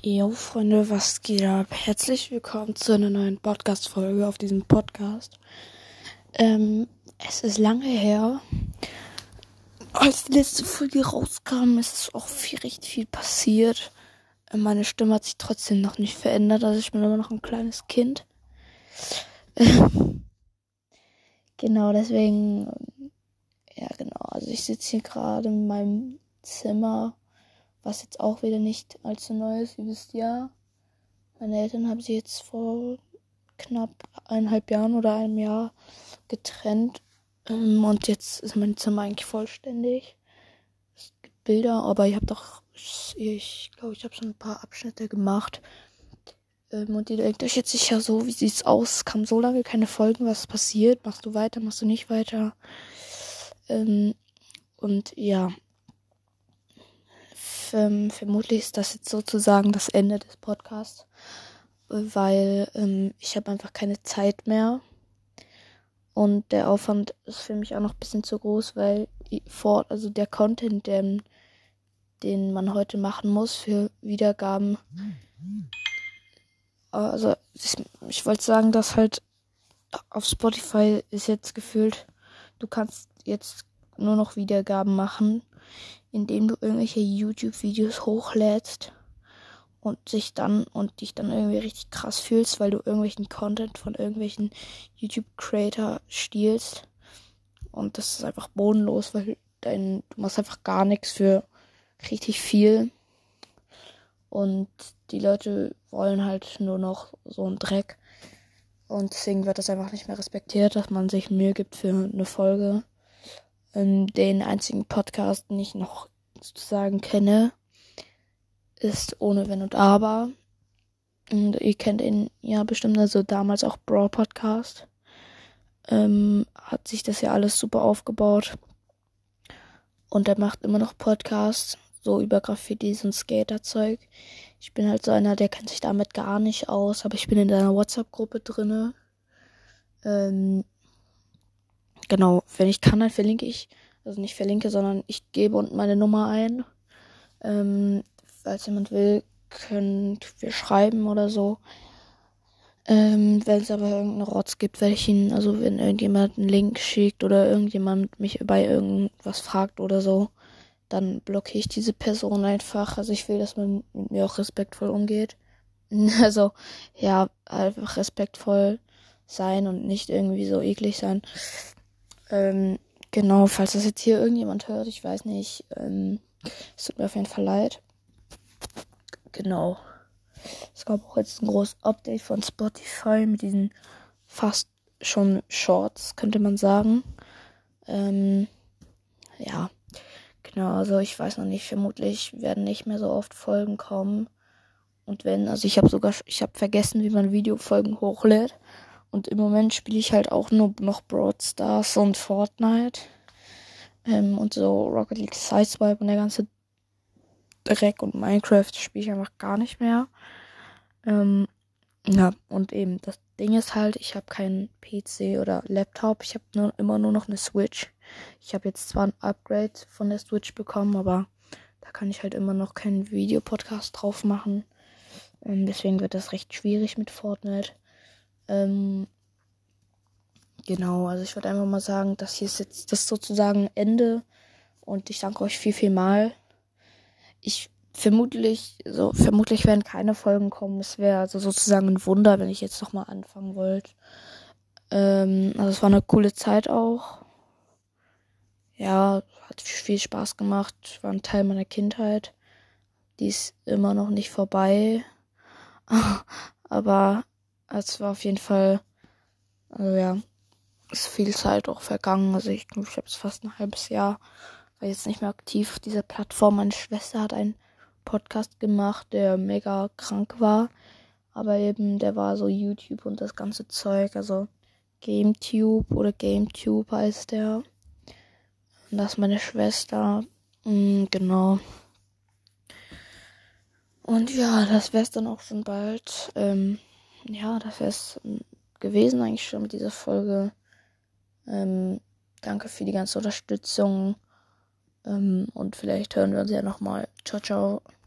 Jo, Freunde, was geht ab? Herzlich willkommen zu einer neuen Podcast-Folge auf diesem Podcast. Es ist lange her, als die letzte Folge rauskam, ist auch recht viel passiert. Meine Stimme hat sich trotzdem noch nicht verändert, also ich bin immer noch ein kleines Kind. Genau, deswegen, ja genau, also ich sitze hier gerade in meinem Zimmer, was jetzt auch wieder nicht allzu neu ist, ihr wisst ja. Meine Eltern haben sich jetzt vor knapp 1,5 Jahren oder einem Jahr getrennt. Und jetzt ist mein Zimmer eigentlich vollständig. Es gibt Bilder, aber ich glaube, ich habe schon ein paar Abschnitte gemacht. Und ihr denkt euch jetzt sicher so, wie sieht's aus? Es kam so lange keine Folgen, was ist passiert? Machst du weiter, machst du nicht weiter? Und ja, vermutlich ist das jetzt sozusagen das Ende des Podcasts, weil ich habe einfach keine Zeit mehr. Und der Aufwand ist für mich auch noch ein bisschen zu groß, weil also der Content, den man heute machen muss für Wiedergaben. Also ich wollte sagen, dass halt auf Spotify ist jetzt gefühlt, du kannst jetzt nur noch Wiedergaben machen, indem du irgendwelche YouTube-Videos hochlädst und dich dann irgendwie richtig krass fühlst, weil du irgendwelchen Content von irgendwelchen YouTube-Creator stiehlst. Und das ist einfach bodenlos, weil du machst einfach gar nichts für richtig viel. Und die Leute wollen halt nur noch so einen Dreck. Und deswegen wird das einfach nicht mehr respektiert, dass man sich Mühe gibt für eine Folge. Den einzigen Podcast, den ich noch sozusagen kenne, ist Ohne Wenn und Aber. Und ihr kennt ihn ja bestimmt, also damals auch Brawl Podcast. Hat sich das ja alles super aufgebaut. Und er macht immer noch Podcasts, so über Graffitis und Skaterzeug. Ich bin halt so einer, der kennt sich damit gar nicht aus, aber ich bin in seiner WhatsApp-Gruppe drinne. Genau, wenn ich kann, dann verlinke ich, also nicht verlinke, sondern ich gebe unten meine Nummer ein. Falls jemand will, könnt wir schreiben oder so. Wenn es aber irgendeinen Rotz gibt, werde ich ihn, also wenn irgendjemand einen Link schickt oder irgendjemand mich bei irgendwas fragt oder so, dann blockiere ich diese Person einfach. Also ich will, dass man mit mir auch respektvoll umgeht. Also, ja, einfach respektvoll sein und nicht irgendwie so eklig sein. Genau, falls das jetzt hier irgendjemand hört, ich weiß nicht, es tut mir auf jeden Fall leid. Genau. Es gab auch jetzt ein großes Update von Spotify mit diesen fast schon Shorts, könnte man sagen. Ja, genau, also ich weiß noch nicht, vermutlich werden nicht mehr so oft Folgen kommen. Und wenn, also ich habe vergessen, wie man Videofolgen hochlädt. Und im Moment spiele ich halt auch nur noch Brawl Stars und Fortnite. Und so Rocket League Sideswipe und der ganze Dreck und Minecraft spiele ich einfach gar nicht mehr. Ja, und eben, das Ding ist halt, ich habe keinen PC oder Laptop. Ich habe immer nur noch eine Switch. Ich habe jetzt zwar ein Upgrade von der Switch bekommen, aber da kann ich halt immer noch keinen Videopodcast drauf machen. Deswegen wird das recht schwierig mit Fortnite. Genau, also ich würde einfach mal sagen, das hier ist jetzt das sozusagen Ende. Und ich danke euch viel, viel mal. Vermutlich werden keine Folgen kommen. Es wäre also sozusagen ein Wunder, wenn ich jetzt nochmal anfangen wollte. Also es war eine coole Zeit auch. Ja, hat viel Spaß gemacht. War ein Teil meiner Kindheit. Die ist immer noch nicht vorbei. Aber es war auf jeden Fall, also ja, ist viel Zeit auch vergangen. Also ich glaube, ich habe es fast ein halbes Jahr, war jetzt nicht mehr aktiv auf dieser Plattform. Meine Schwester hat einen Podcast gemacht, der mega krank war. Aber eben, der war so YouTube und das ganze Zeug. Also GameTube oder GameTube heißt der. Und das ist meine Schwester. Genau. Und ja, das wär's dann auch schon bald. Ja, das wär's gewesen eigentlich schon mit dieser Folge. Danke für die ganze Unterstützung. Und vielleicht hören wir uns ja nochmal. Ciao, ciao.